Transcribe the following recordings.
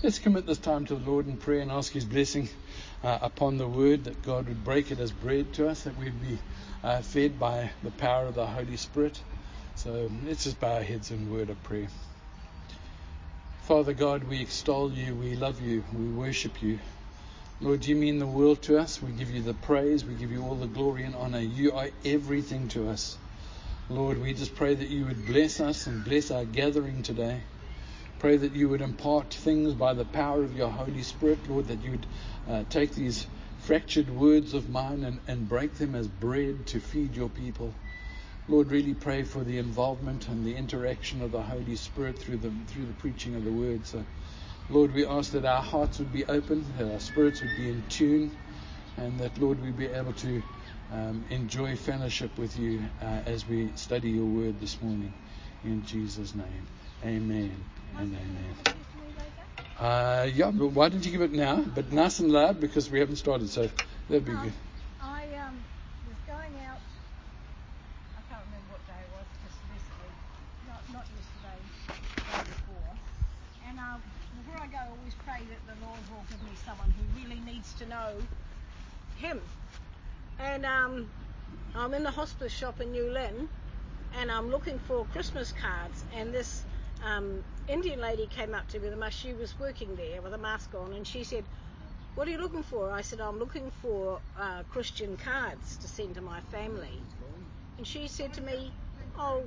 Let's commit this time to the Lord in prayer and ask His blessing upon the word, that God would break it as bread to us, that we'd be fed by the power of the Holy Spirit. So let's just bow our heads in word of prayer. Father God, we extol you, we love you, we worship you. Lord, you mean the world to us. We give you the praise, we give you all the glory and honor. You are everything to us. Lord, we just pray that you would bless us and bless our gathering today. Pray that you would impart things by the power of your Holy Spirit, Lord, that you would take these fractured words of mine and break them as bread to feed your people. Lord, really pray for the involvement and the interaction of the Holy Spirit through the preaching of the word. So, Lord, we ask that our hearts would be open, that our spirits would be in tune, and that, Lord, we'd be able to enjoy fellowship with you as we study your word this morning. In Jesus' name, amen and amen. Yeah, but why don't you give it now? But nice and loud, because we haven't started, so that'd be good. I was going out, I can't remember what day it was, just recently, not yesterday, the day before. And before I go, I always pray that the Lord will give me someone who really needs to know Him. And I'm in the hospice shop in New Lynn, and I'm looking for Christmas cards, and this Indian lady came up to me, she was working there with a mask on, and she said, "What are you looking for?" I said, "I'm looking for Christian cards to send to my family." And she said to me, "Oh,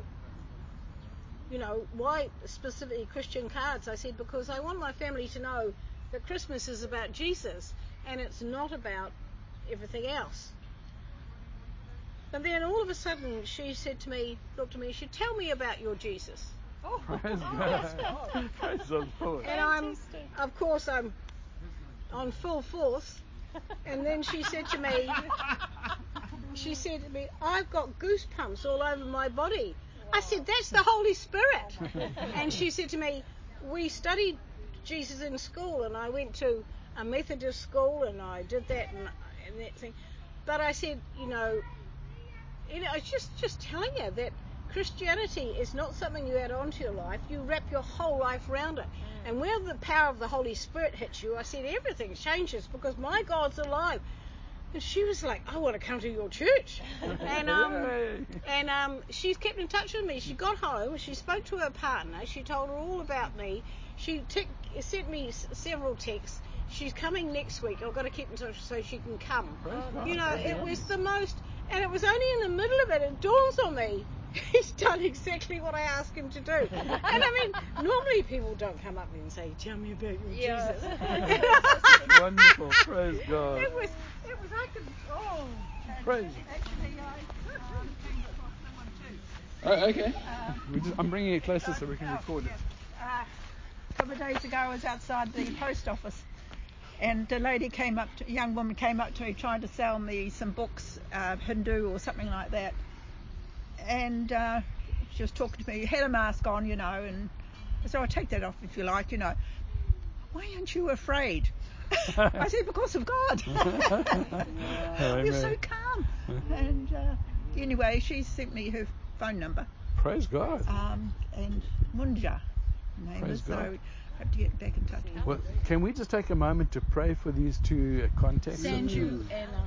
why specifically Christian cards?" I said, "Because I want my family to know that Christmas is about Jesus, and it's not about everything else." And then all of a sudden she said to me, looked at me, she said, "Tell me about your Jesus." Oh, praise God. Praise the Lord. And I'm on full force. And then she said to me, "I've got goosebumps all over my body." I said, "That's the Holy Spirit." And she said to me, "We studied Jesus in school, and I went to a Methodist school, and I did that and that thing." But I said, just telling you that Christianity is not something you add on to your life. You wrap your whole life around it. And where the power of the Holy Spirit hits you, I said, everything changes, because my God's alive. And she was like, "I want to come to your church." And she's kept in touch with me. She got home, she spoke to her partner, she told her all about me. She sent me several texts. She's coming next week. I've got to keep in touch so she can come. It was the most, and it was only in the middle of it dawns on me, he's done exactly what I asked him to do. And I mean, normally people don't come up and say, "Tell me about your Jesus." Wonderful, praise God. It was I could, praise. Actually, I came across someone too. Oh, okay. I'm bringing it closer so we can record it. A couple of days ago, I was outside the post office, and a young woman came up to me trying to sell me some books, Hindu or something like that. And she was talking to me, had a mask on, and I said, "I'll take that off if you like, Why aren't you afraid?" I said, "Because of God." You're so calm. And anyway, she sent me her phone number. Praise God. And Munja, name Praise is, God. so I have to get back in touch with her. Well, can we just take a moment to pray for these two contacts? Sanju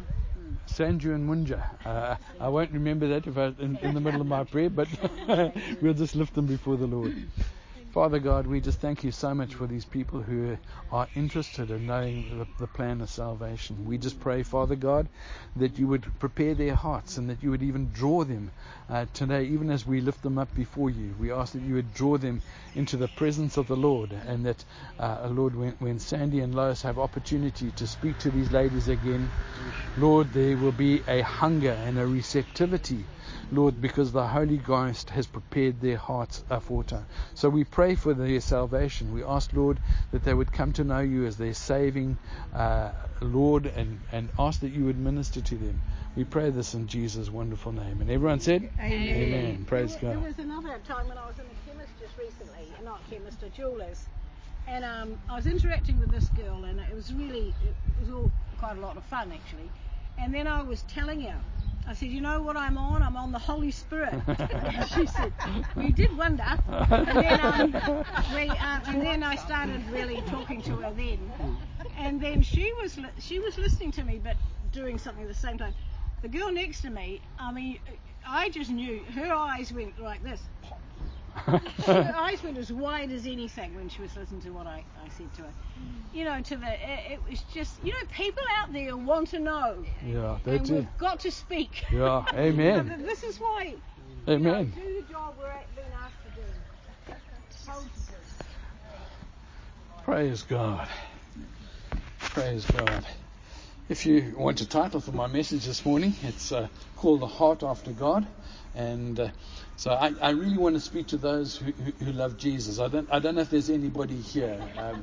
and Munja. I won't remember that if in the middle of my prayer, but we'll just lift them before the Lord. Father God, we just thank you so much for these people who are interested in knowing the plan of salvation. We just pray, Father God, that you would prepare their hearts and that you would even draw them today, even as we lift them up before you. We ask that you would draw them into the presence of the Lord, and that, Lord, when Sandy and Lois have opportunity to speak to these ladies again, Lord, there will be a hunger and a receptivity, Lord, because the Holy Ghost has prepared their hearts aforta. So we pray for their salvation. We ask, Lord, that they would come to know you as their saving Lord, and ask that you would minister to them. We pray this in Jesus' wonderful name. And everyone said, Amen. Praise God. There was another time when I was in a chemist just recently, not chemist, a jeweler's, and I was interacting with this girl, and it was all quite a lot of fun, actually. And then I was telling her, I said, "You know what I'm on? I'm on the Holy Spirit." And she said, "Well, you did wonder." And then I started really talking to her then she was listening to me, but doing something at the same time. The girl next to me, I mean, I just knew her eyes went like this. Her eyes went as wide as anything when she was listening to what I said to her. You know, it was just, you know, people out there want to know. Yeah, they and do. We've got to speak. Yeah, amen. You know, this is why. Amen. You know, do the job we're being asked to do. Told to do. Praise God. Praise God. If you want a title for my message this morning, it's called The Heart After God. And so I really want to speak to those who love Jesus. I don't know if there's anybody here.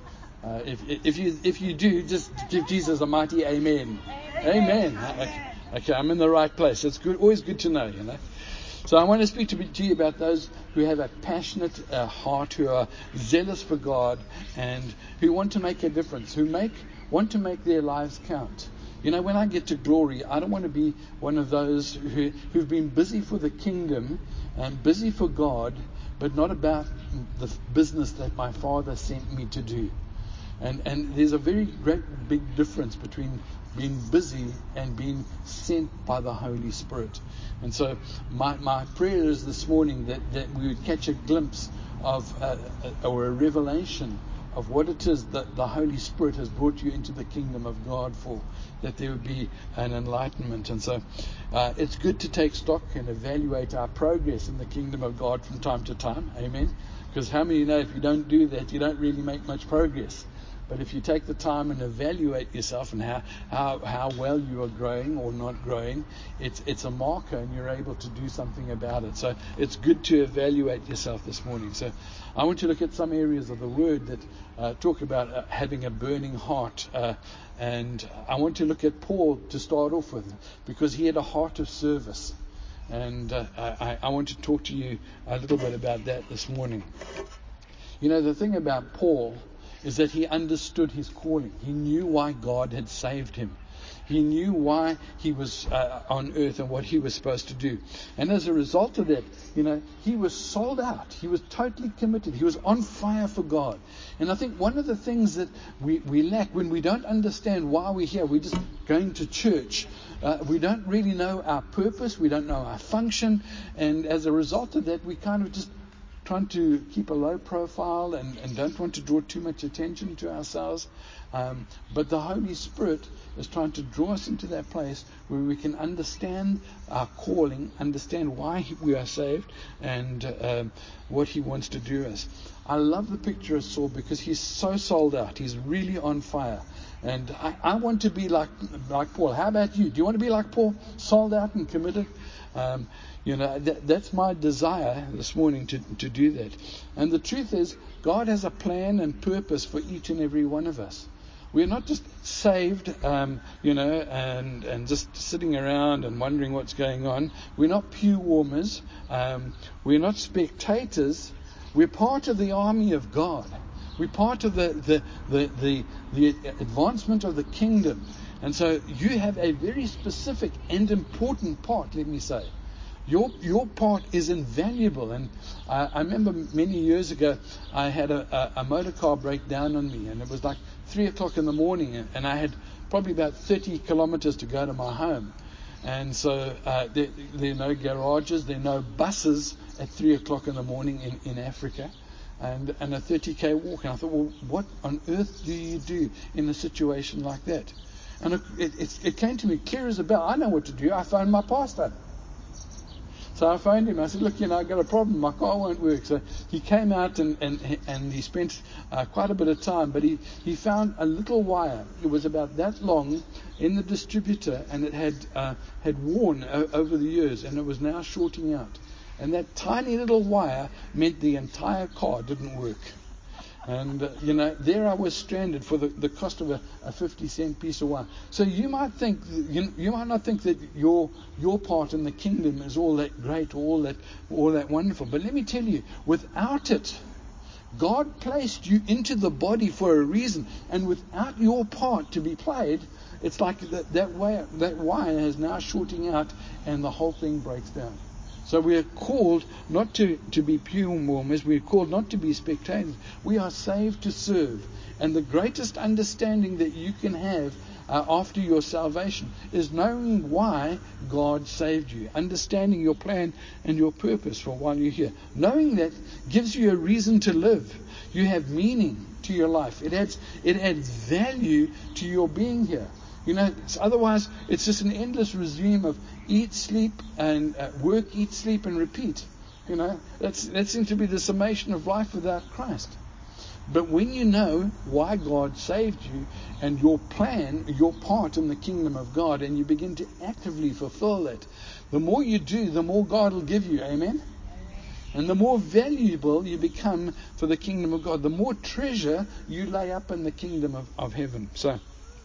If you do, just give Jesus a mighty amen. Amen. Okay, I'm in the right place. It's good. Always good to know, you know. So I want to speak to you about those who have a passionate heart, who are zealous for God, and who want to make a difference, who want to make their lives count. You know, when I get to glory, I don't want to be one of those who've been busy for the kingdom and busy for God, but not about the business that my Father sent me to do. And there's a very great big difference between being busy and being sent by the Holy Spirit. And so my prayer is this morning that we would catch a glimpse of or a revelation of what it is that the Holy Spirit has brought you into the kingdom of God for, that there would be an enlightenment. And so it's good to take stock and evaluate our progress in the kingdom of God from time to time. Amen. Because how many know if you don't do that, you don't really make much progress. But if you take the time and evaluate yourself and how well you are growing or not growing, it's a marker and you're able to do something about it. So it's good to evaluate yourself this morning. So I want to look at some areas of the Word that talk about having a burning heart. And I want to look at Paul to start off with, because he had a heart of service. And I want to talk to you a little bit about that this morning. You know, the thing about Paul is that he understood his calling. He knew why God had saved him. He knew why he was on earth and what he was supposed to do. And as a result of that, you know, he was sold out. He was totally committed. He was on fire for God. And I think one of the things that we lack when we don't understand why we're here, we're just going to church. We don't really know our purpose. We don't know our function. And as a result of that, we kind of just trying to keep a low profile and don't want to draw too much attention to ourselves. But the Holy Spirit is trying to draw us into that place where we can understand our calling, understand why we are saved, and what He wants to do us. I love the picture of Saul because he's so sold out. He's really on fire. And I want to be like Paul. How about you? Do you want to be like Paul? Sold out and committed? You know, that's my desire this morning to do that. And the truth is, God has a plan and purpose for each and every one of us. We're not just saved, you know, and just sitting around and wondering what's going on. We're not pew warmers. We're not spectators. We're part of the army of God. We're part of the advancement of the kingdom. And so you have a very specific and important part, let me say. Your part is invaluable. And I remember many years ago, I had a motor car break down on me, and it was like 3 o'clock in the morning, and I had probably about 30 kilometers to go to my home. And so there are no garages, there are no buses at 3 o'clock in the morning in Africa, and a 30k walk. And I thought, well, what on earth do you do in a situation like that? And it came to me clear as a bell. I know what to do. I phoned my pastor. So I phoned him. I said, look, you know, I've got a problem. My car won't work. So he came out and he spent quite a bit of time. But he found a little wire. It was about that long in the distributor, and it had worn over the years, and it was now shorting out. And that tiny little wire meant the entire car didn't work. And, you know, there I was stranded for the cost of a 50-cent piece of wire. So you might think, you might not think that your part in the kingdom is all that great, all that wonderful. But let me tell you, without it, God placed you into the body for a reason. And without your part to be played, it's like that wire is now shorting out and the whole thing breaks down. So we are called not to be pew warmers. We are called not to be spectators. We are saved to serve. And the greatest understanding that you can have after your salvation is knowing why God saved you, understanding your plan and your purpose for while you're here. Knowing that gives you a reason to live. You have meaning to your life. It adds value to your being here. Otherwise it's just an endless regime of eat, sleep, and work, eat, sleep, and repeat. That seems to be the summation of life without Christ. But when you know why God saved you and your plan, your part in the kingdom of God, and you begin to actively fulfill it, the more you do, the more God will give you. Amen? And the more valuable you become for the kingdom of God, the more treasure you lay up in the kingdom of heaven. So,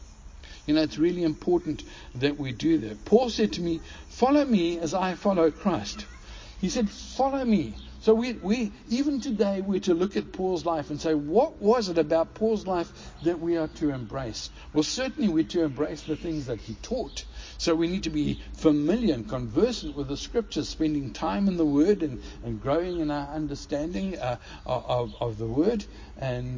it's really important that we do that. Paul said to me, follow me as I follow Christ. He said, follow me. So we even today we're to look at Paul's life and say, what was it about Paul's life that we are to embrace? Well, certainly we're to embrace the things that he taught. So we need to be familiar and conversant with the Scriptures, spending time in the Word and growing in our understanding of the Word and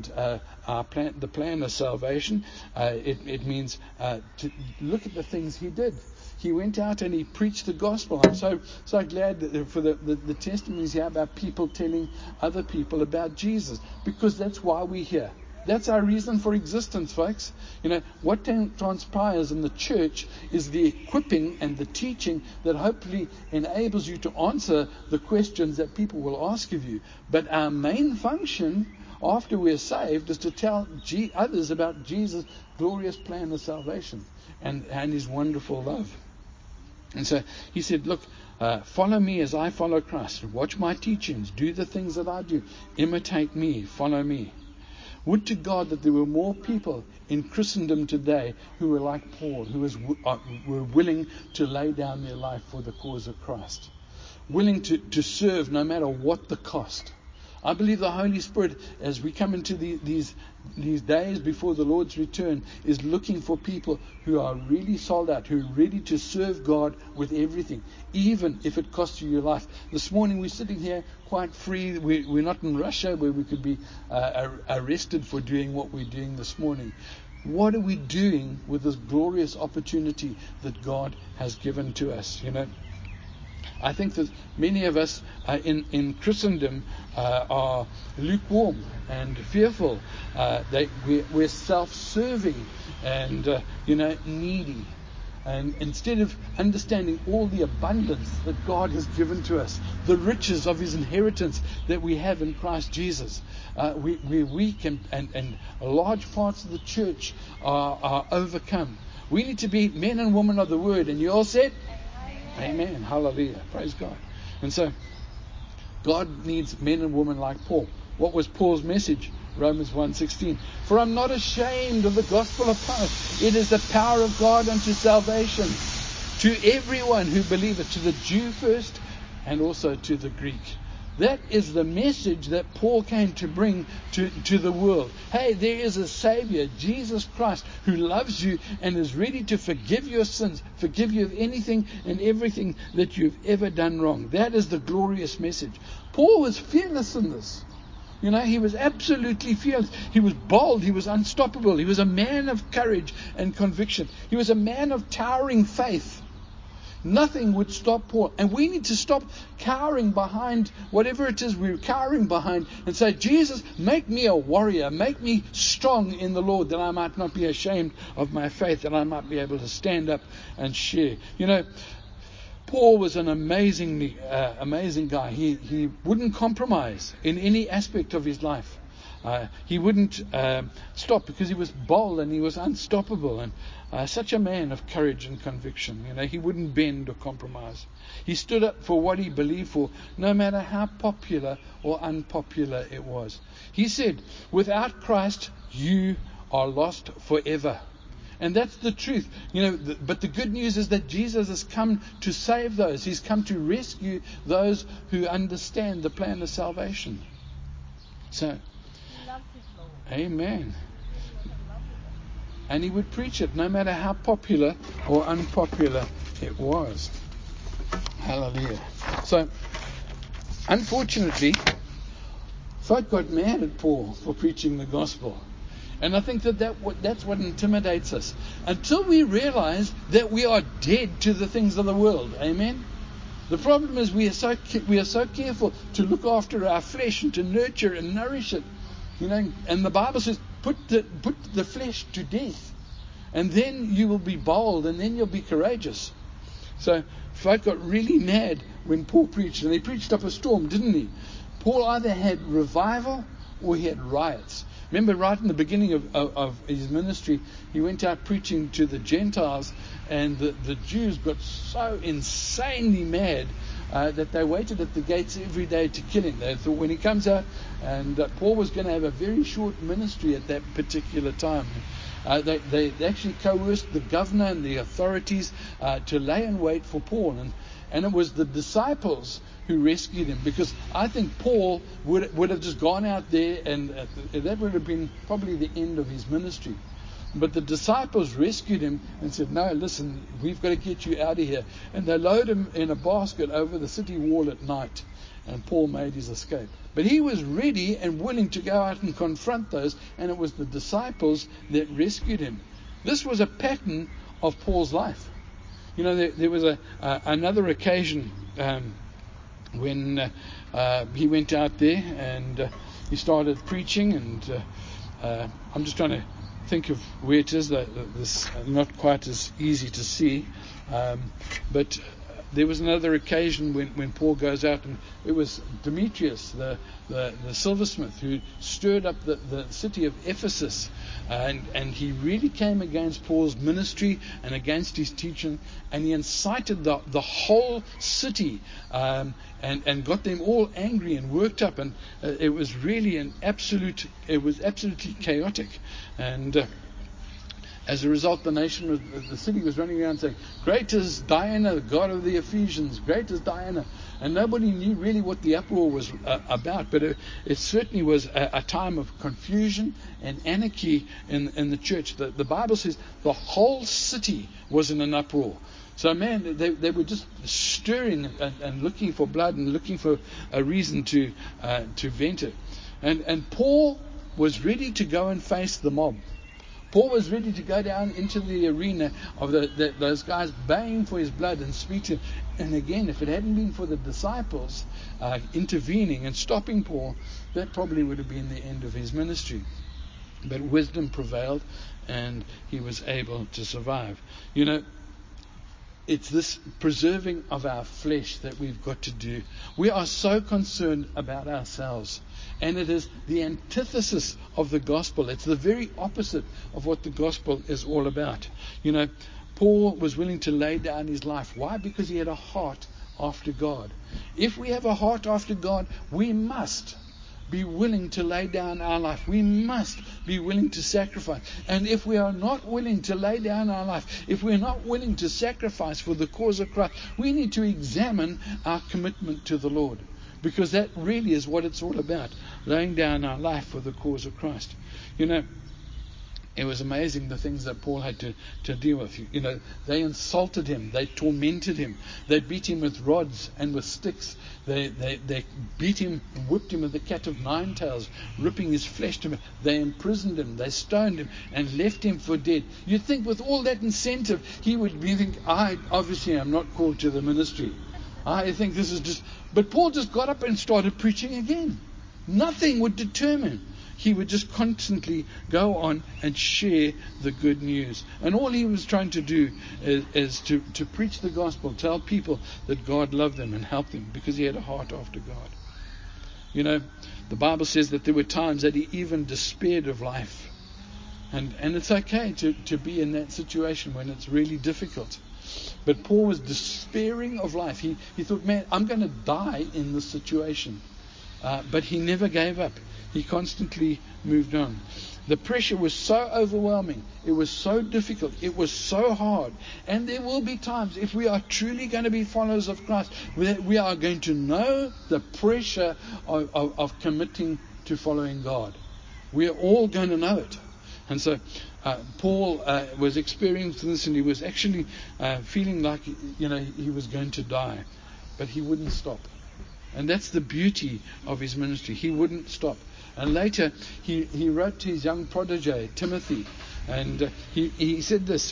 the plan of salvation. It means to look at the things he did. He went out and he preached the gospel. I'm so glad for the testimonies here about people telling other people about Jesus, because that's why we're here. That's our reason for existence, folks. What transpires in the church is the equipping and the teaching that hopefully enables you to answer the questions that people will ask of you. But our main function after we're saved is to tell others about Jesus' glorious plan of salvation and his wonderful love. And so he said, look, follow me as I follow Christ. Watch my teachings. Do the things that I do. Imitate me. Follow me. Would to God that there were more people in Christendom today who were like Paul, who were willing to lay down their life for the cause of Christ. Willing to serve no matter what the cost. I believe the Holy Spirit, as we come into these days before the Lord's return, is looking for people who are really sold out, who are ready to serve God with everything, even if it costs you your life. This morning we're sitting here quite free. We're not in Russia where we could be arrested for doing what we're doing this morning. What are we doing with this glorious opportunity that God has given to us? I think that many of us in Christendom are lukewarm and fearful. We're self-serving and needy. And instead of understanding all the abundance that God has given to us, the riches of His inheritance that we have in Christ Jesus, we're weak and large parts of the church are overcome. We need to be men and women of the Word. And you all said? Amen. Hallelujah. Praise God. And so God needs men and women like Paul. What was Paul's message? Romans 1:16. For I'm not ashamed of the gospel of Christ. It is the power of God unto salvation to everyone who believeth, to the Jew first and also to the Greek. That is the message that Paul came to bring to the world. Hey, there is a Savior, Jesus Christ, who loves you and is ready to forgive your sins, forgive you of anything and everything that you've ever done wrong. That is the glorious message. Paul was fearless in this. He was absolutely fearless. He was bold. He was unstoppable. He was a man of courage and conviction. He was a man of towering faith. Nothing would stop Paul. And we need to stop cowering behind whatever it is we're cowering behind and say, Jesus, make me a warrior. Make me strong in the Lord, that I might not be ashamed of my faith, that I might be able to stand up and share. Paul was an amazing guy. He wouldn't compromise in any aspect of his life. He wouldn't stop because he was bold and he was unstoppable and such a man of courage and conviction. He wouldn't bend or compromise. He stood up for what he believed for, no matter how popular or unpopular it was. He said, without Christ, you are lost forever. And that's the truth. But the good news is that Jesus has come to save those. He's come to rescue those who understand the plan of salvation. So, amen. And he would preach it no matter how popular or unpopular it was. Hallelujah. So, unfortunately, folk got mad at Paul for preaching the gospel. And I think that's what intimidates us. Until we realize that we are dead to the things of the world. Amen? The problem is we are so careful to look after our flesh and to nurture and nourish it. And the Bible says, put the flesh to death. And then you will be bold, and then you'll be courageous. So folk got really mad when Paul preached, and he preached up a storm, didn't he? Paul either had revival or he had riots. Remember, right in the beginning of his ministry, he went out preaching to the Gentiles, and the Jews got so insanely mad that they waited at the gates every day to kill him. They thought when he comes out, and Paul was going to have a very short ministry at that particular time. They actually coerced the governor and the authorities to lay in wait for Paul. And it was the disciples who rescued him, because I think Paul would have just gone out there, and that would have been probably the end of his ministry. But the disciples rescued him and said, no, listen, we've got to get you out of here. And they lowered him in a basket over the city wall at night. And Paul made his escape. But he was ready and willing to go out and confront those, and it was the disciples that rescued him. This was a pattern of Paul's life. There was another occasion when he went out there and he started preaching, and I'm just trying to think of where it is. This not quite as easy to see, but there was another occasion when Paul goes out, and it was Demetrius, the silversmith, who stirred up the city of Ephesus, and he really came against Paul's ministry and against his teaching, and he incited the whole city, and got them all angry and worked up, and it was really absolutely chaotic, and as a result, the city was running around saying, "Great is Diana, the god of the Ephesians, great is Diana." And nobody knew really what the uproar was about, but it certainly was a time of confusion and anarchy in the church. The Bible says the whole city was in an uproar. So man, they were just stirring and looking for blood and looking for a reason to vent it. And Paul was ready to go and face the mob. Paul was ready to go down into the arena of those guys baying for his blood and speak to him. And again, if it hadn't been for the disciples intervening and stopping Paul, that probably would have been the end of his ministry. But wisdom prevailed, and he was able to survive. It's this preserving of our flesh that we've got to do. We are so concerned about ourselves. And it is the antithesis of the gospel. It's the very opposite of what the gospel is all about. Paul was willing to lay down his life. Why? Because he had a heart after God. If we have a heart after God, we must be willing to lay down our life. We must be willing to sacrifice. And if we are not willing to lay down our life, if we're not willing to sacrifice for the cause of Christ, we need to examine our commitment to the Lord. Because that really is what it's all about, laying down our life for the cause of Christ. It was amazing the things that Paul had to deal with. They insulted him. They tormented him. They beat him with rods and with sticks. They beat him and whipped him with the cat of nine tails, ripping his flesh to him. They imprisoned him. They stoned him and left him for dead. You'd think with all that incentive, he would think, I obviously am not called to the ministry. I think this is just... But Paul just got up and started preaching again. Nothing would deter him. He would just constantly go on and share the good news. And all he was trying to do is to preach the gospel, tell people that God loved them and helped them, because he had a heart after God. The Bible says that there were times that he even despaired of life. And it's okay to be in that situation when it's really difficult. But Paul was despairing of life. He thought, man, I'm going to die in this situation. But he never gave up. He constantly moved on. The pressure was so overwhelming. It was so difficult. It was so hard. And there will be times, if we are truly going to be followers of Christ, we are going to know the pressure of committing to following God. We are all going to know it. And so Paul was experiencing this, and he was actually feeling like he was going to die. But he wouldn't stop. And that's the beauty of his ministry. He wouldn't stop. And later, he wrote to his young protege, Timothy, and he said this: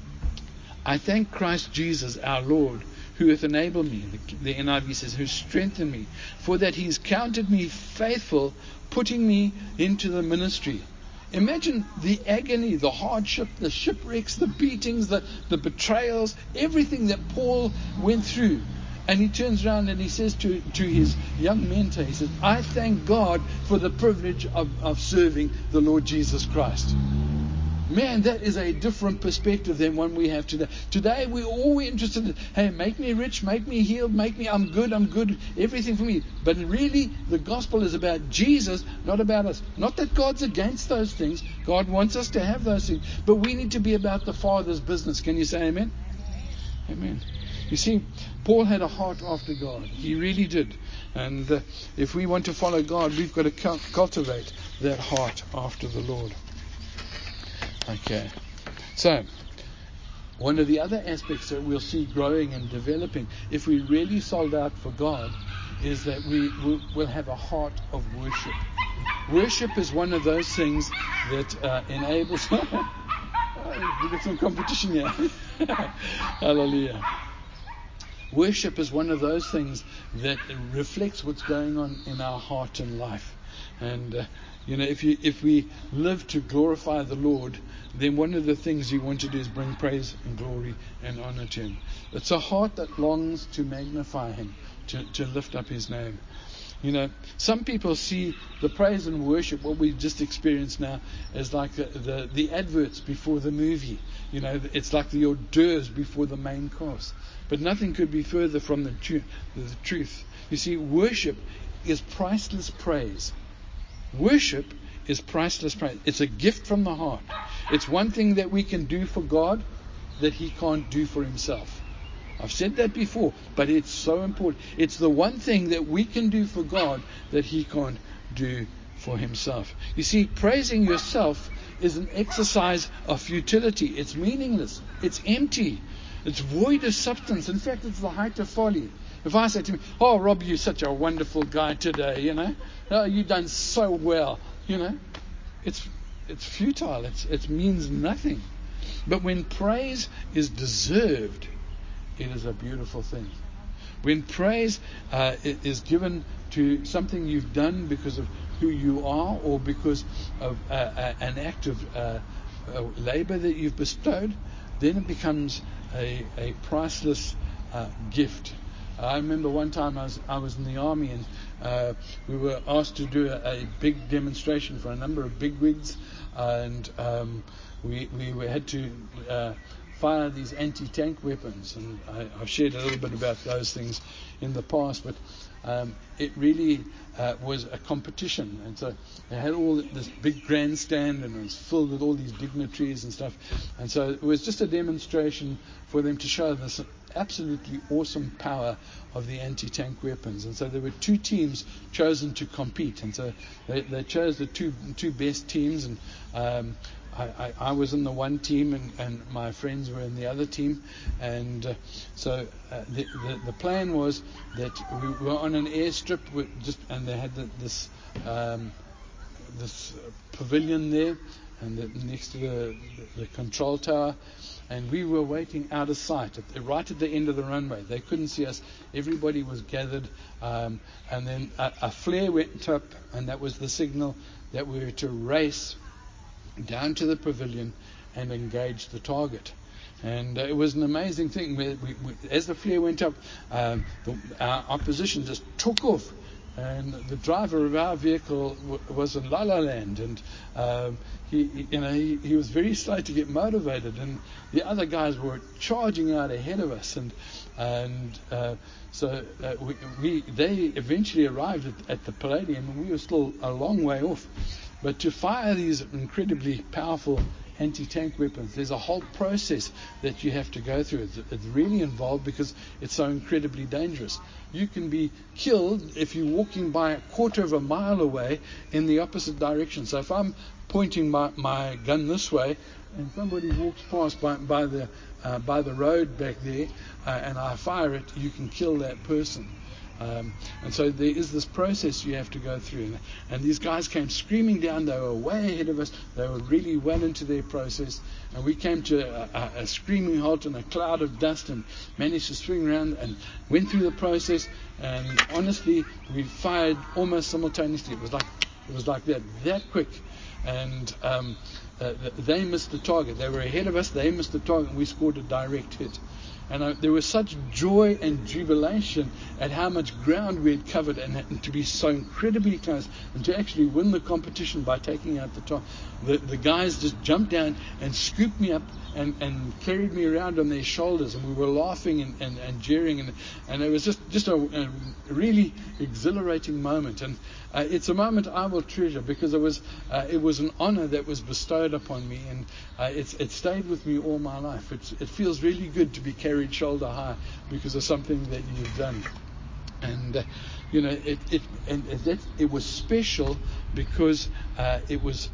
I thank Christ Jesus our Lord, who hath enabled me, the NIV says, who strengthened me, for that he's counted me faithful, putting me into the ministry. Imagine the agony, the hardship, the shipwrecks, the beatings, the betrayals, everything that Paul went through. And he turns around and he says to his young mentor, he says, I thank God for the privilege of serving the Lord Jesus Christ. Man, that is a different perspective than one we have today. Today, we're all interested in, hey, make me rich, make me healed, I'm good, everything for me. But really, the gospel is about Jesus, not about us. Not that God's against those things. God wants us to have those things. But we need to be about the Father's business. Can you say amen? Amen. You see, Paul had a heart after God. He really did. And if we want to follow God, we've got to cultivate that heart after the Lord. Okay, so one of the other aspects that we'll see growing and developing, if we really sold out for God, is that we'll have a heart of worship. Worship is one of those things that enables... We've got some competition here. Hallelujah. Worship is one of those things that reflects what's going on in our heart and life. And if we live to glorify the Lord, then one of the things you want to do is bring praise and glory and honor to Him. It's a heart that longs to magnify Him, to lift up His name. Some people see the praise and worship, what we've just experienced now, as like the adverts before the movie. It's like the hors d'oeuvres before the main course. But nothing could be further from the truth. You see, worship is priceless praise. Worship is priceless praise. It's a gift from the heart. It's one thing that we can do for God that He can't do for Himself. I've said that before, but it's so important. It's the one thing that we can do for God that He can't do for Himself. You see, praising yourself is an exercise of futility. It's meaningless. It's empty. It's void of substance. In fact, it's the height of folly. If I say to me, oh, Rob, you're such a wonderful guy today, Oh, you've done so well, It's futile. It means nothing. But when praise is deserved, it is a beautiful thing. When praise is given to something you've done because of who you are or because of an act of labor that you've bestowed, then it becomes a priceless gift. I remember one time I was in the army and we were asked to do a big demonstration for a number of bigwigs, and we had to fire these anti-tank weapons, and I've shared a little bit about those things in the past, but it really was a competition, and so they had all this big grandstand and it was filled with all these dignitaries and stuff, and so it was just a demonstration for them to show this absolutely awesome power of the anti-tank weapons. And so there were two teams chosen to compete, and so they chose the two best teams, and I was in the one team and my friends were in the other team, and so the plan was that we were on an airstrip and they had this pavilion there and next to the control tower, and we were waiting out of sight right at the end of the runway. They couldn't see us. Everybody was gathered, and then a flare went up, and that was the signal that we were to race down to the pavilion and engage the target. And it was an amazing thing. We, as the flare went up, our opposition just took off, and the driver of our vehicle was in La La Land, and he was very slow to get motivated, and the other guys were charging out ahead of us, and so they eventually arrived at the Palladium, and we were still a long way off. But to fire these incredibly powerful anti-tank weapons, there's a whole process that you have to go through. It's really involved because it's so incredibly dangerous. You can be killed if you're walking by a quarter of a mile away in the opposite direction. So if I'm pointing my gun this way and somebody walks past by the road back there and I fire it, you can kill that person. And so there is this process you have to go through. And these guys came screaming down. They were way ahead of us. They were really well into their process. And we came to a screaming halt in a cloud of dust and managed to swing around and went through the process. And honestly, we fired almost simultaneously. It was like that quick. And they missed the target. They were ahead of us. They missed the target. And we scored a direct hit. And there was such joy and jubilation at how much ground we had covered, and to be so incredibly close, and to actually win the competition by taking out the top. The guys just jumped down and scooped me up and carried me around on their shoulders, and we were laughing and jeering, and it was just a really exhilarating moment. And it's a moment I will treasure, because it was an honor that was bestowed upon me, and it stayed with me all my life. It feels really good to be carried shoulder high because of something that you've done. And it was special because it was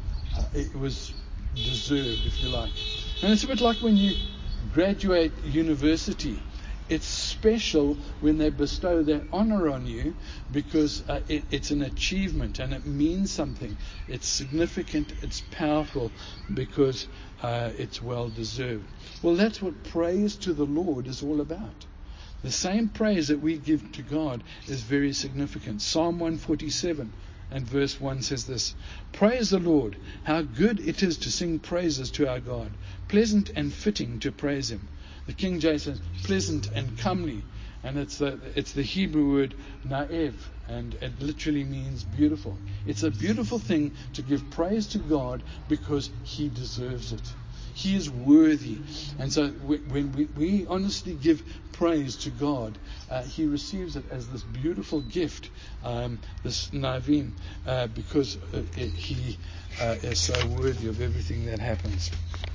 deserved, if you like. And it's a bit like when you graduate university. It's special when they bestow that honor on you, because it's an achievement and it means something. It's significant, it's powerful, because it's well deserved. Well, that's what praise to the Lord is all about. The same praise that we give to God is very significant. Psalm 147 and verse 1 says this: "Praise the Lord, how good it is to sing praises to our God, pleasant and fitting to praise Him." The King James says pleasant and comely, and it's the Hebrew word naev, and it literally means beautiful. It's a beautiful thing to give praise to God because He deserves it. He is worthy. And so when we honestly give praise to God, He receives it as this beautiful gift, this navim, because He is so worthy of everything that happens.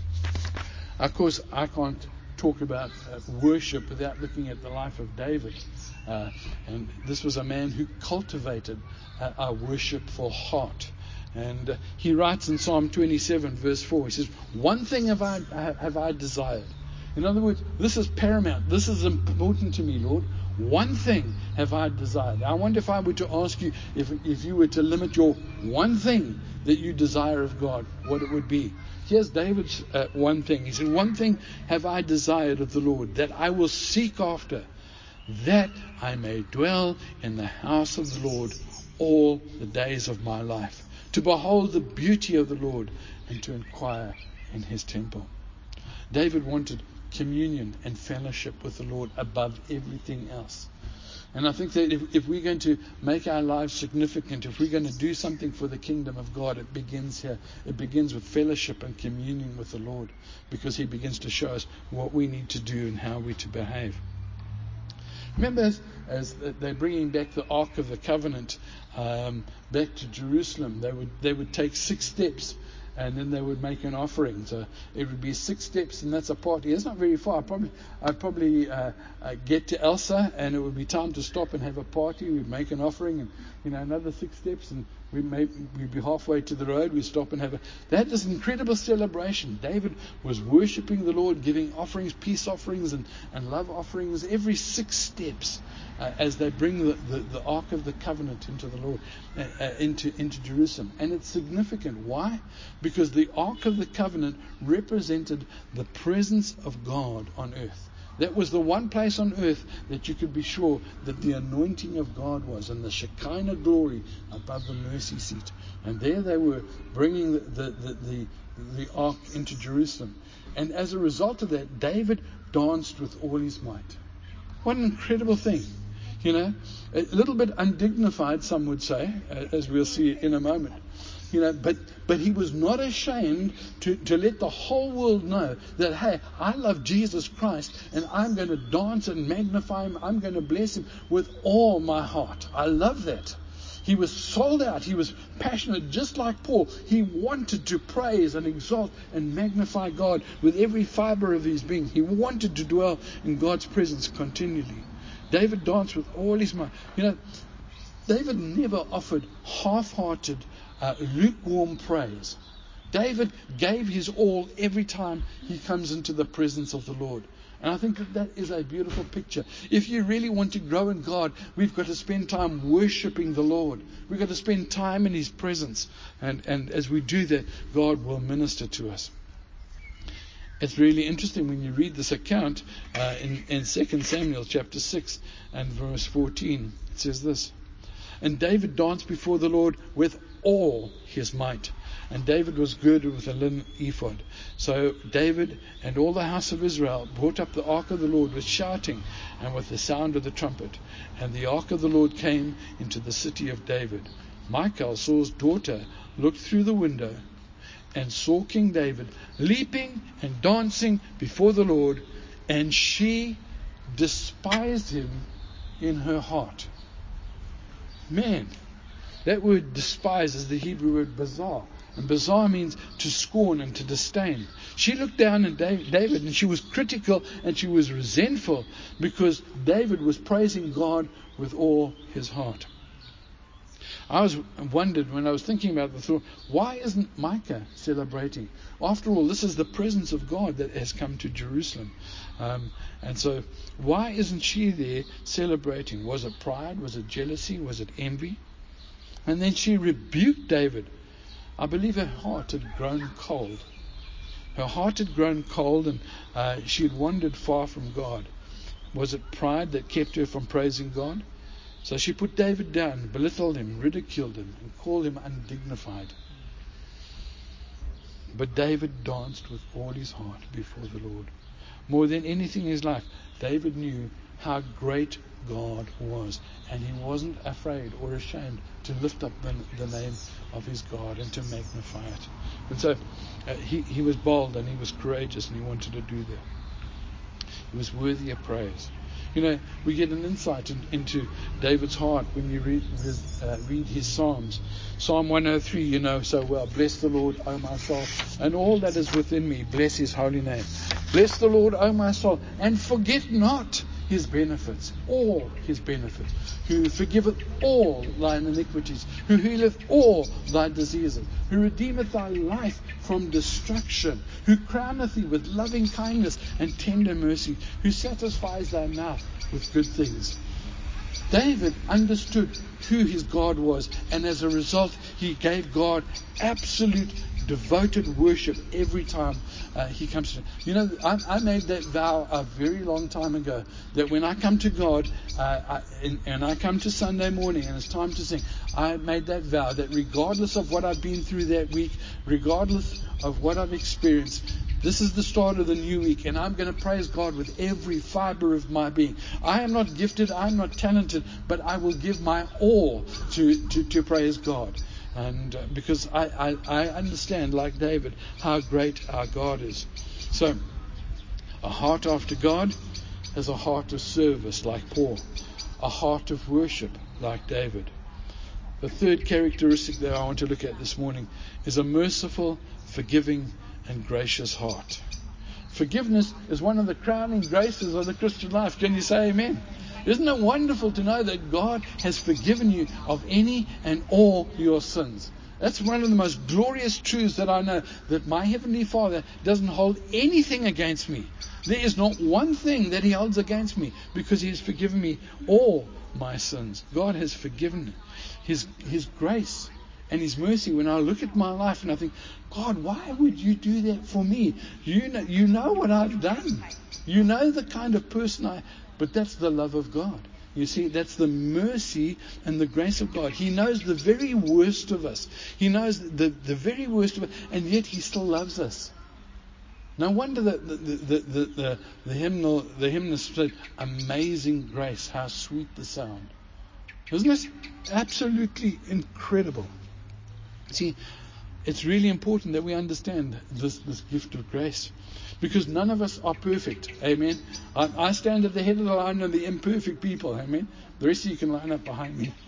Of course, I can't talk about worship without looking at the life of David. And this was a man who cultivated a worshipful heart. And he writes in Psalm 27 verse 4, he says, "One thing have I desired." In other words, this is paramount. This is important to me, Lord. One thing have I desired. I wonder if I were to ask you, if you were to limit your one thing that you desire of God, what it would be. Here's David's one thing. He said, "One thing have I desired of the Lord, that I will seek after, that I may dwell in the house of the Lord all the days of my life, to behold the beauty of the Lord and to inquire in His temple." David wanted communion and fellowship with the Lord above everything else. And I think that if we're going to make our lives significant, if we're going to do something for the kingdom of God, it begins here. It begins with fellowship and communion with the Lord, because He begins to show us what we need to do and how we're to behave. Remember, as they're bringing back the Ark of the Covenant back to Jerusalem, they would take 6 steps, and then they would make an offering. So it would be 6 steps, and that's a party. It's not very far. I'd probably get to Elsa, and it would be time to stop and have a party. We'd make an offering, and another 6 steps, and we'd be halfway to the road. We'd stop and that is an incredible celebration. David was worshiping the Lord, giving offerings, peace offerings, and love offerings every 6 steps as they bring the Ark of the Covenant into the Lord, into Jerusalem. And it's significant. Why? Because the Ark of the Covenant represented the presence of God on earth. That was the one place on earth that you could be sure that the anointing of God was, and the Shekinah glory above the mercy seat. And there they were bringing the ark into Jerusalem. And as a result of that, David danced with all his might. What an incredible thing. A little bit undignified, some would say, as we'll see in a moment. But he was not ashamed to let the whole world know that, hey, I love Jesus Christ, and I'm going to dance and magnify Him. I'm going to bless Him with all my heart. I love that. He was sold out. He was passionate, just like Paul. He wanted to praise and exalt and magnify God with every fiber of his being. He wanted to dwell in God's presence continually. David danced with all his might. David never offered half-hearted, lukewarm praise. David gave his all every time he comes into the presence of the Lord. And I think that is a beautiful picture. If you really want to grow in God, we've got to spend time worshiping the Lord. We've got to spend time in His presence. And as we do that, God will minister to us. It's really interesting when you read this account in 2 Samuel chapter 6 and verse 14. It says this, "And David danced before the Lord with all his might. And David was girded with a linen ephod. So David and all the house of Israel brought up the ark of the Lord with shouting and with the sound of the trumpet. And the ark of the Lord came into the city of David. Michal, Saul's daughter, looked through the window and saw King David leaping and dancing before the Lord, and she despised him in her heart." Man, that word despise is the Hebrew word bazar. And bazar means to scorn and to disdain. She looked down at David and she was critical and she was resentful because David was praising God with all his heart. I wondered when I was thinking about the thought, why isn't Micah celebrating? After all, this is the presence of God that has come to Jerusalem. And so why isn't she there celebrating? Was it pride? Was it jealousy? Was it envy? And then she rebuked David. I believe her heart had grown cold. Her heart had grown cold and she had wandered far from God. Was it pride that kept her from praising God? So she put David down, belittled him, ridiculed him, and called him undignified. But David danced with all his heart before the Lord. More than anything in his life, David knew how great God was. And he wasn't afraid or ashamed to lift up the name of his God and to magnify it. And so he was bold and he was courageous and he wanted to do that. He was worthy of praise. You know, we get an insight into David's heart when you read his Psalms. Psalm 103, you know so well. "Bless the Lord, O my soul, and all that is within me. Bless His holy name. Bless the Lord, O my soul, and forget not His benefits," all His benefits, "who forgiveth all thine iniquities, who healeth all thy diseases, who redeemeth thy life from destruction, who crowneth thee with loving kindness and tender mercy, who satisfies thy mouth with good things." David understood who his God was, and as a result, he gave God absolute devoted worship every time he comes to. You know, I made that vow a very long time ago that when I come to God and I come to Sunday morning and it's time to sing, I made that vow that regardless of what I've been through that week, regardless of what I've experienced, this is the start of the new week, and I'm going to praise God with every fiber of my being. I am not gifted, I'm not talented, but I will give my all to praise God. And because I understand, like David, how great our God is. So, a heart after God is a heart of service, like Paul. A heart of worship, like David. The third characteristic that I want to look at this morning is a merciful, forgiving, and gracious heart. Forgiveness is one of the crowning graces of the Christian life. Can you say amen? Isn't it wonderful to know that God has forgiven you of any and all your sins? That's one of the most glorious truths that I know, that my Heavenly Father doesn't hold anything against me. There is not one thing that He holds against me, because He has forgiven me all my sins. God has forgiven His grace and His mercy. When I look at my life and I think, God, why would you do that for me? You know what I've done. You know the kind of person but that's the love of God. You see, that's the mercy and the grace of God. He knows the very worst of us. He knows the very worst of us, and yet He still loves us. No wonder that the hymnist said, "Amazing grace, how sweet the sound." Isn't it absolutely incredible? See, it's really important that we understand this gift of grace, because none of us are perfect. Amen. I stand at the head of the line of the imperfect people. Amen. The rest of you can line up behind me.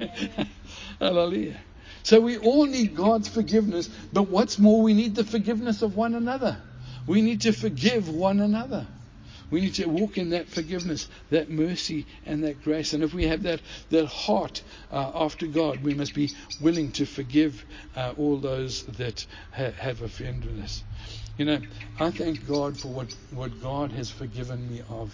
Hallelujah. So we all need God's forgiveness, but what's more, we need the forgiveness of one another. We need to forgive one another. We need to walk in that forgiveness, that mercy, and that grace. And if we have that heart after God, we must be willing to forgive all those that have offended us. I thank God for what God has forgiven me of.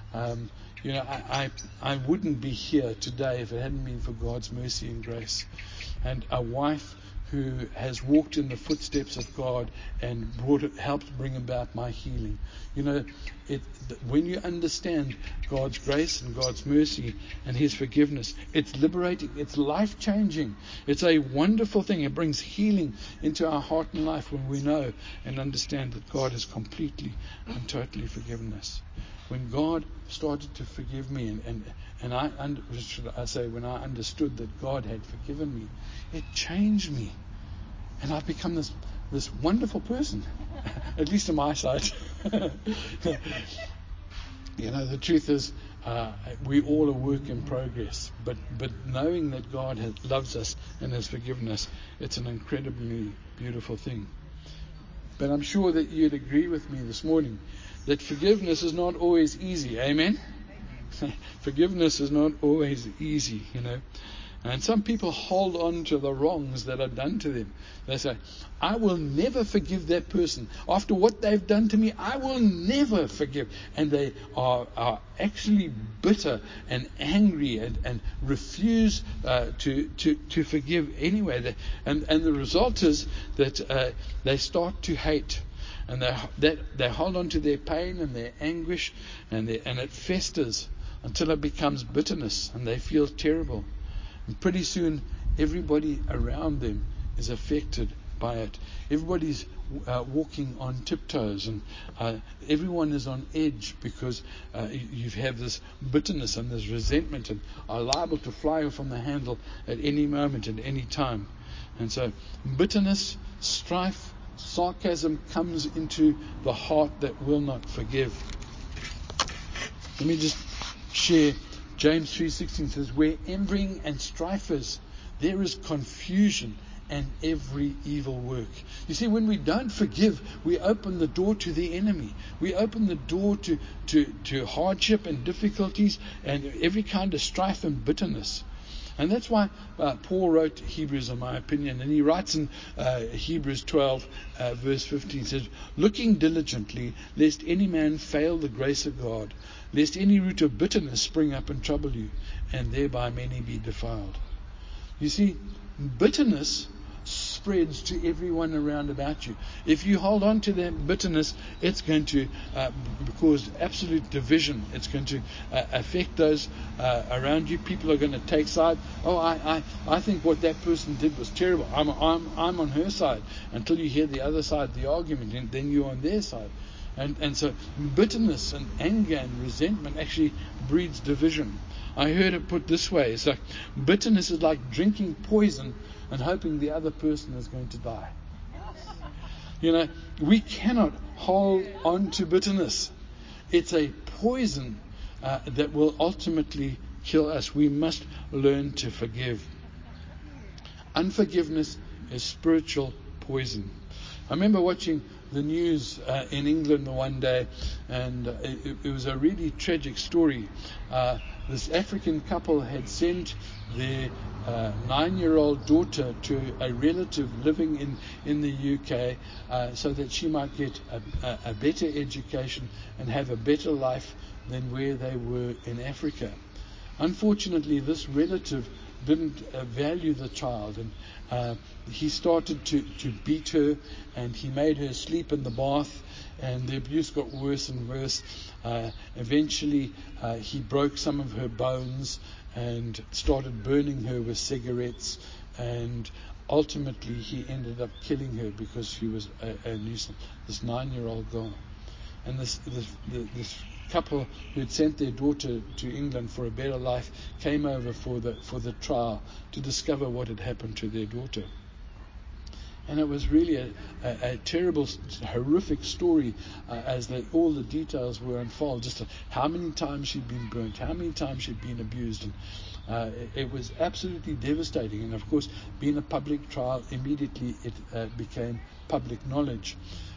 I wouldn't be here today if it hadn't been for God's mercy and grace. And a wife who has walked in the footsteps of God and helped bring about my healing. When you understand God's grace and God's mercy and His forgiveness, it's liberating, it's life-changing. It's a wonderful thing. It brings healing into our heart and life when we know and understand that God has completely and totally forgiven us. When God started to forgive me, when I understood that God had forgiven me, it changed me. And I've become this wonderful person, at least on my side. The truth is, we all are work in progress. But knowing that God loves us and has forgiven us, it's an incredibly beautiful thing. But I'm sure that you'd agree with me this morning that forgiveness is not always easy. Amen? Forgiveness is not always easy, And some people hold on to the wrongs that are done to them. They say, I will never forgive that person. After what they've done to me, I will never forgive. And they are actually bitter and angry and refuse to forgive anyway. And the result is that they start to hate. And they hold on to their pain and their anguish, and it festers until it becomes bitterness, and they feel terrible. And pretty soon, everybody around them is affected by it. Everybody's walking on tiptoes, and everyone is on edge because you have this bitterness and this resentment, and are liable to fly off from the handle at any moment, at any time. And so, bitterness, strife, sarcasm comes into the heart that will not forgive. Let me just share. James 3:16 says, where envying and strife is, there is confusion and every evil work. You see, when we don't forgive, we open the door to the enemy. We open the door to hardship and difficulties and every kind of strife and bitterness. And that's why Paul wrote Hebrews, in my opinion. And he writes in Hebrews 12, verse 15, says, looking diligently, lest any man fail the grace of God, lest any root of bitterness spring up and trouble you, and thereby many be defiled. You see, bitterness spreads to everyone around about you. If you hold on to that bitterness, it's going to cause absolute division. It's going to affect those around you. People are going to take side. Oh, I think what that person did was terrible. I'm on her side, until you hear the other side of the argument, and then you're on their side. And so bitterness and anger and resentment actually breeds division. I heard it put this way. It's like bitterness is like drinking poison and hoping the other person is going to die. We cannot hold on to bitterness. It's a poison that will ultimately kill us. We must learn to forgive. Unforgiveness is spiritual poison. I remember watching the news in England one day, and it was a really tragic story. This African couple had sent their 9-year-old daughter to a relative living in the UK so that she might get a better education and have a better life than where they were in Africa. Unfortunately, this relative didn't value the child, and he started to beat her, and he made her sleep in the bath, and the abuse got worse and worse. Eventually, he broke some of her bones and started burning her with cigarettes, and ultimately he ended up killing her because she was a nuisance, this 9-year-old girl. And this couple who had sent their daughter to England for a better life came over for the trial to discover what had happened to their daughter. And it was really a terrible, horrific story as all the details were unfolded. Just how many times she'd been burnt, how many times she'd been abused. And it was absolutely devastating. And of course, being a public trial, immediately it became public knowledge.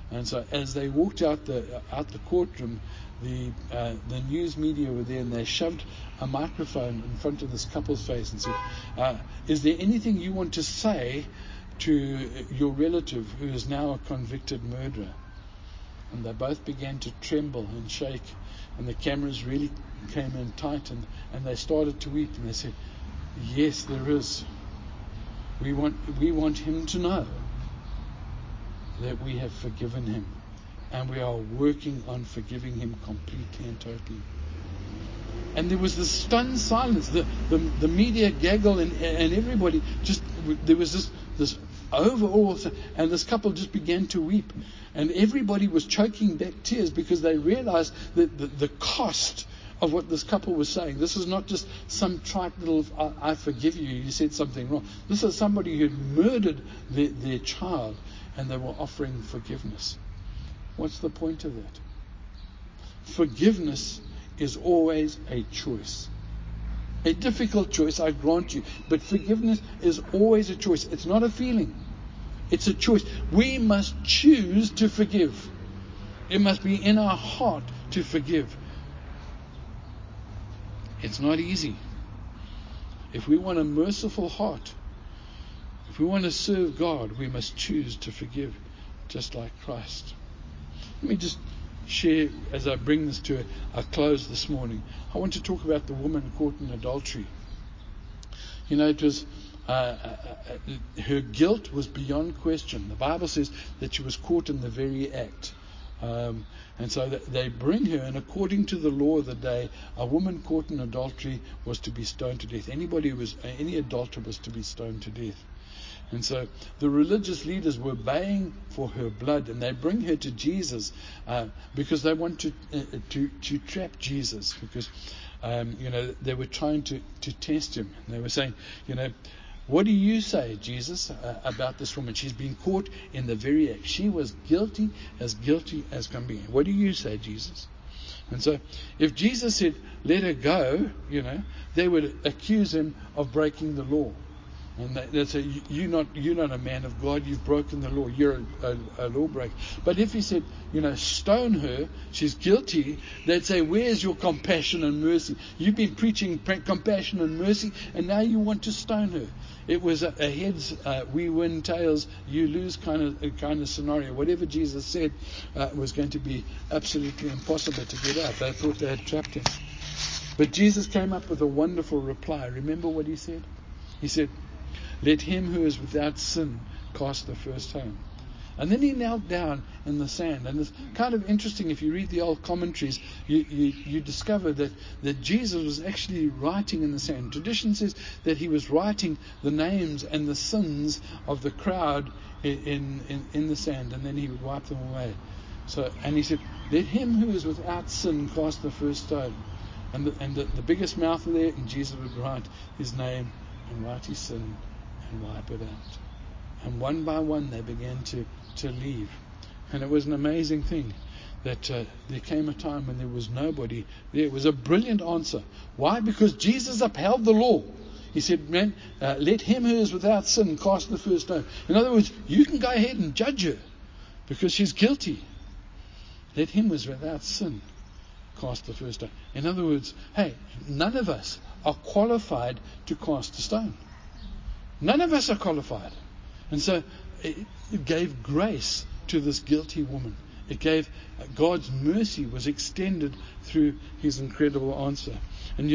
And so as they walked out the courtroom, the news media were there, and they shoved a microphone in front of this couple's face and said, is there anything you want to say to your relative who is now a convicted murderer? And they both began to tremble and shake, and the cameras really came in tight, and they started to weep, and they said, yes, there is. We want him to know that we have forgiven him, and we are working on forgiving him completely and totally. And there was this stunned silence. The media gaggle, and everybody just, there was this overall, and this couple just began to weep, and everybody was choking back tears because they realized that the cost of what this couple was saying. This is not just some trite little, I forgive you, you said something wrong. This is somebody who had murdered their child, and they were offering forgiveness. What's the point of that? Forgiveness is always a choice. A difficult choice, I grant you, but forgiveness is always a choice. It's not a feeling. It's a choice. We must choose to forgive. It must be in our heart to forgive. It's not easy. If we want a merciful heart, if we want to serve God, we must choose to forgive, just like Christ. Let me just share, as I bring this to a close this morning, I want to talk about the woman caught in adultery. You know, it was her guilt was beyond question. The Bible says that she was caught in the very act. And so they bring her, and according to the law of the day, a woman caught in adultery was to be stoned to death. Any adulterer was to be stoned to death. And so the religious leaders were baying for her blood, and they bring her to Jesus because they want to trap Jesus, because they were trying to test him. And they were saying, what do you say, Jesus, about this woman? She's been caught in the very act. She was guilty as can be. What do you say, Jesus? And so if Jesus said, let her go, they would accuse him of breaking the law. And they'd say, you're not a man of God, you've broken the law, you're a lawbreaker. But if he said, stone her, she's guilty, they'd say, where's your compassion and mercy? You've been preaching compassion and mercy, and now you want to stone her. It was a heads, we win, tails, you lose kind of scenario. Whatever Jesus said was going to be absolutely impossible to get out. They thought they had trapped him. But Jesus came up with a wonderful reply. Remember what he said? He said, let him who is without sin cast the first stone. And then he knelt down in the sand. And it's kind of interesting, if you read the old commentaries, you discover that Jesus was actually writing in the sand. Tradition says that he was writing the names and the sins of the crowd in the sand, and then he would wipe them away. And he said, let him who is without sin cast the first stone. And the biggest mouth there, and Jesus would write his name and write his sin and wipe it out. And one by one they began to leave. And it was an amazing thing that there came a time when there was nobody there. It was a brilliant answer. Why? Because Jesus upheld the law. He said, let him who is without sin cast the first stone. In other words, you can go ahead and judge her because she's guilty. Let him who is without sin cast the first stone. In other words, hey, none of us are qualified to cast a stone. None of us are qualified. And so it gave grace to this guilty woman. It gave God's mercy was extended through his incredible answer. And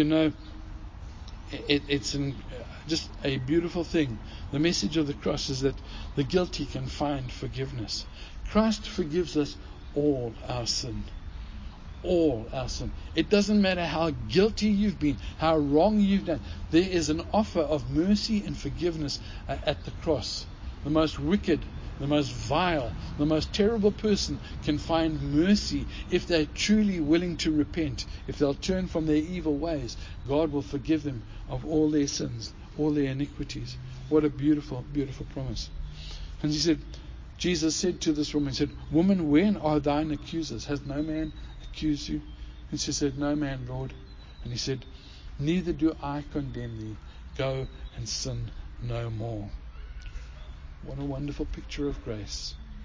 it's just a beautiful thing. The message of the cross is that the guilty can find forgiveness. Christ forgives us all our sin. All our sin. It doesn't matter how guilty you've been, how wrong you've done. There is an offer of mercy and forgiveness at the cross. The most wicked, the most vile, the most terrible person can find mercy if they're truly willing to repent. If they'll turn from their evil ways, God will forgive them of all their sins, all their iniquities. What a beautiful, beautiful promise. And Jesus said to this woman, woman, when are thine accusers? Has no man accused you? And she said, no man, Lord. And he said, neither do I condemn thee. Go and sin no more. What a wonderful picture of grace.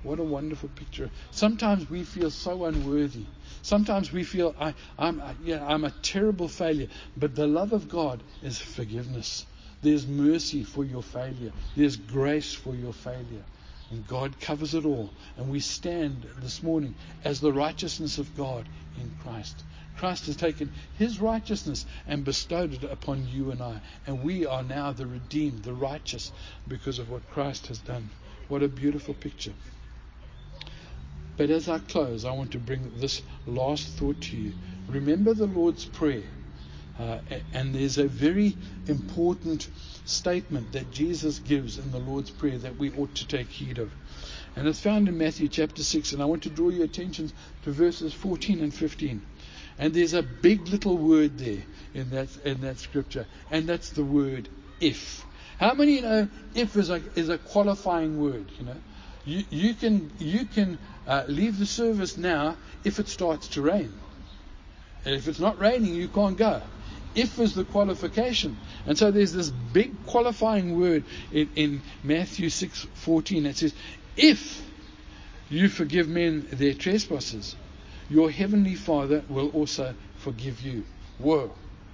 What a wonderful picture. Sometimes we feel so unworthy. Sometimes we feel I'm a terrible failure. But the love of God is forgiveness. There's mercy for your failure. There's grace for your failure. And God covers it all. And we stand this morning as the righteousness of God in Christ. Christ has taken his righteousness and bestowed it upon you and I. And we are now the redeemed, the righteous, because of what Christ has done. What a beautiful picture. But as I close, I want to bring this last thought to you. Remember the Lord's Prayer. And there's a very important statement that Jesus gives in the Lord's Prayer that we ought to take heed of. And it's found in Matthew chapter 6. And I want to draw your attention to verses 14 and 15. And there's a big little word there in that scripture. And that's the word if. How many know if is a qualifying word? You can leave the service now if it starts to rain. And if it's not raining, you can't go. If is the qualification. And so there's this big qualifying word in Matthew 6:14. It says, if you forgive men their trespasses, your heavenly Father will also forgive you. Whoa.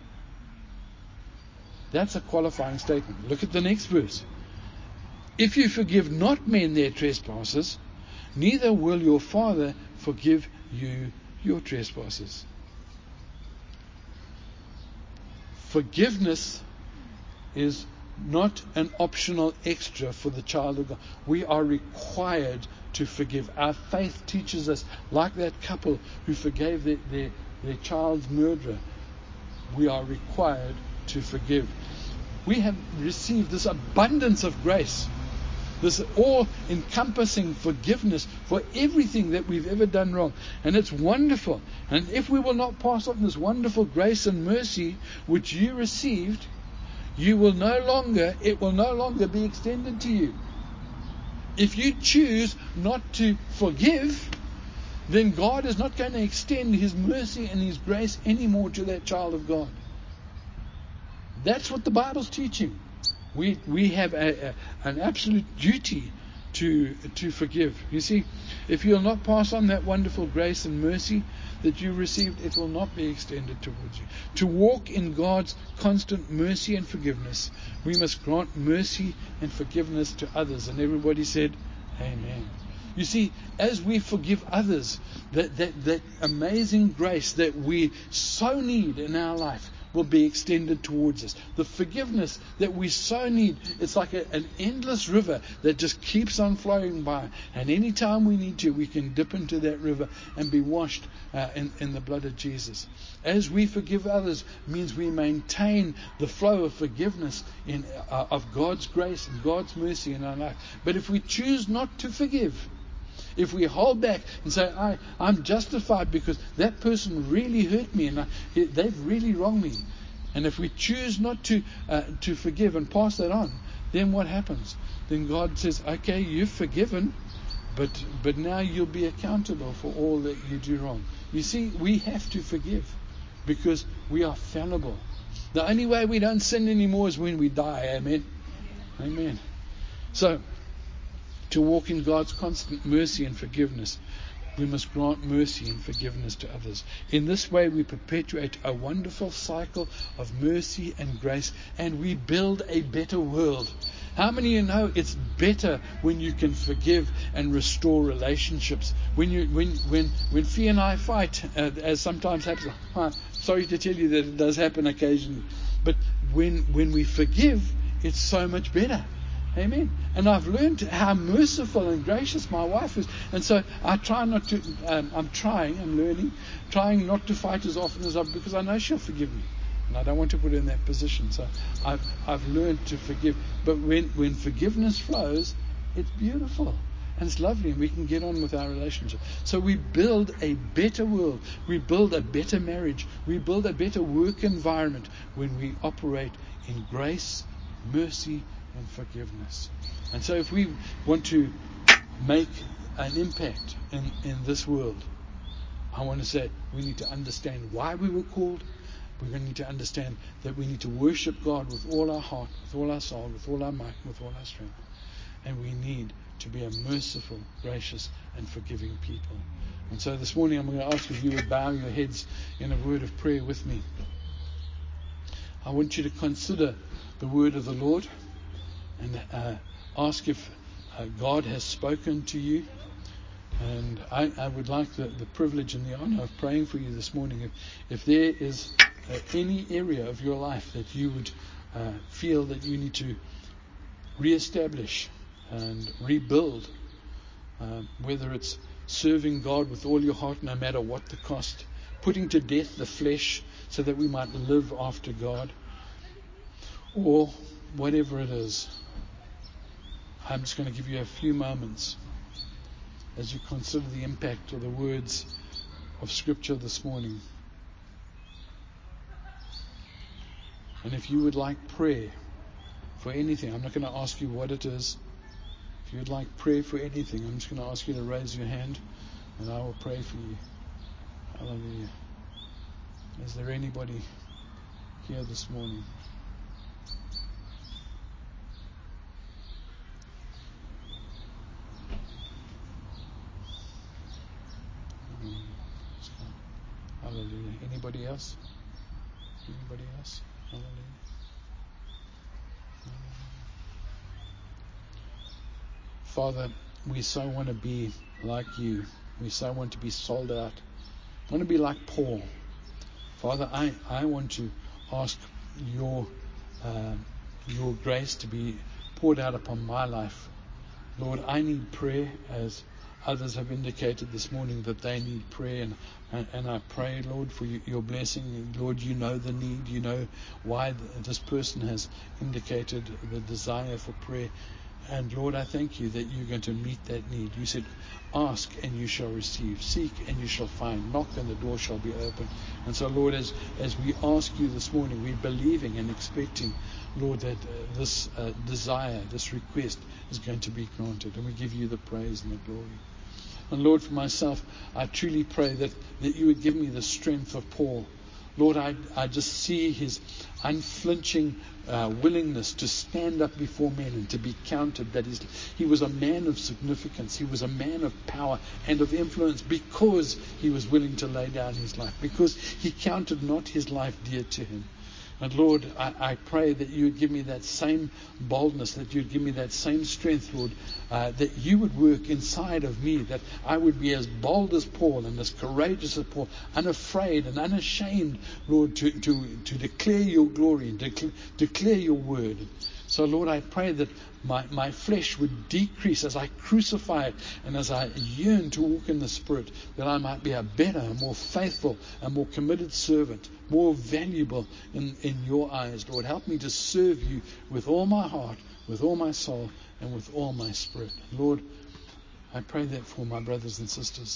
That's a qualifying statement. Look at the next verse. If you forgive not men their trespasses, neither will your Father forgive you your trespasses. Forgiveness is not an optional extra for the child of God. We are required to forgive. Our faith teaches us, like that couple who forgave their child's murderer, we are required to forgive. We have received this abundance of grace, this all-encompassing forgiveness for everything that we've ever done wrong. And it's wonderful. And if we will not pass on this wonderful grace and mercy which you received, it will no longer be extended to you. If you choose not to forgive, then God is not going to extend his mercy and his grace anymore to that child of God. That's what the Bible's teaching. We have an absolute duty to forgive. You see, if you'll not pass on that wonderful grace and mercy that you received, it will not be extended towards you. To walk in God's constant mercy and forgiveness, we must grant mercy and forgiveness to others. And everybody said, Amen. You see, as we forgive others, that amazing grace that we so need in our life will be extended towards us. The forgiveness that we so need, it's like an endless river that just keeps on flowing by. And any time we need to, we can dip into that river and be washed in the blood of Jesus. As we forgive others means we maintain the flow of forgiveness of God's grace and God's mercy in our life. But if we choose not to forgive, if we hold back and say, I'm justified because that person really hurt me and they've really wronged me. And if we choose not to forgive and pass that on, then what happens? Then God says, okay, you've forgiven, but now you'll be accountable for all that you do wrong. You see, we have to forgive because we are fallible. The only way we don't sin anymore is when we die. Amen. Amen. So, to walk in God's constant mercy and forgiveness, we must grant mercy and forgiveness to others. In this way, we perpetuate a wonderful cycle of mercy and grace, and we build a better world. How many of you know it's better when you can forgive and restore relationships? When Fee and I fight, as sometimes happens, sorry to tell you that it does happen occasionally, but when we forgive, it's so much better. Amen. And I've learned how merciful and gracious my wife is. And so I try not to, I'm learning not to fight as often as because I know she'll forgive me. And I don't want to put her in that position. So I've learned to forgive. But when forgiveness flows, it's beautiful. And it's lovely, and we can get on with our relationship. So we build a better world. We build a better marriage. We build a better work environment when we operate in grace, mercy, and forgiveness. And so if we want to make an impact in this world, I want to say we need to understand why we were called. We're going to need to understand that we need to worship God with all our heart, with all our soul, with all our might, with all our strength. And we need to be a merciful, gracious, and forgiving people. And so this morning I'm going to ask if you would bow your heads in a word of prayer with me. I want you to consider the word of the Lord and ask if God has spoken to you. And I would like the privilege and the honor of praying for you this morning. If there is any area of your life that you would feel that you need to reestablish and rebuild, whether it's serving God with all your heart, no matter what the cost, putting to death the flesh so that we might live after God, or whatever it is, I'm just going to give you a few moments as you consider the impact of the words of Scripture this morning. And if you would like prayer for anything, I'm not going to ask you what it is. If you would like prayer for anything, I'm just going to ask you to raise your hand and I will pray for you. Hallelujah. Is there anybody here this morning? Hallelujah. Anybody else? Anybody else? Hallelujah. Father, we so want to be like you. We so want to be sold out. I want to be like Paul. Father, I want to ask your grace to be poured out upon my life. Lord, I need prayer, as others have indicated this morning that they need prayer, and I pray, Lord, for your blessing. Lord, you know the need. You know why this person has indicated the desire for prayer. And Lord, I thank you that you're going to meet that need. You said, ask and you shall receive. Seek and you shall find. Knock and the door shall be open. And so, Lord, as we ask you this morning, we're believing and expecting, Lord, that this desire, this request is going to be granted. And we give you the praise and the glory. And Lord, for myself, I truly pray that you would give me the strength of Paul. Lord, I just see his unflinching willingness to stand up before men and to be counted, that he was a man of significance. He was a man of power and of influence because he was willing to lay down his life, because he counted not his life dear to him. And Lord, I pray that you would give me that same boldness, that you would give me that same strength, Lord, that you would work inside of me, that I would be as bold as Paul and as courageous as Paul, unafraid and unashamed, Lord, to declare your glory and declare your word. So, Lord, I pray that my flesh would decrease as I crucify it and as I yearn to walk in the Spirit, that I might be a better, more faithful, and more committed servant, more valuable in your eyes, Lord. Help me to serve you with all my heart, with all my soul, and with all my spirit. Lord, I pray that for my brothers and sisters.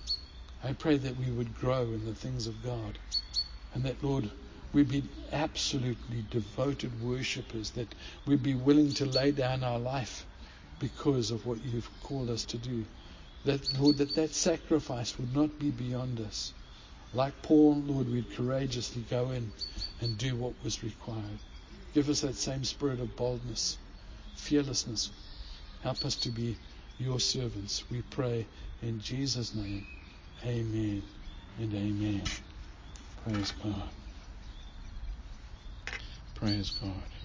I pray that we would grow in the things of God, and that, Lord, we'd be absolutely devoted worshippers, that we'd be willing to lay down our life because of what you've called us to do. That, Lord, that sacrifice would not be beyond us. Like Paul, Lord, we'd courageously go in and do what was required. Give us that same spirit of boldness, fearlessness. Help us to be your servants. We pray in Jesus' name. Amen and amen. Praise God. Praise God.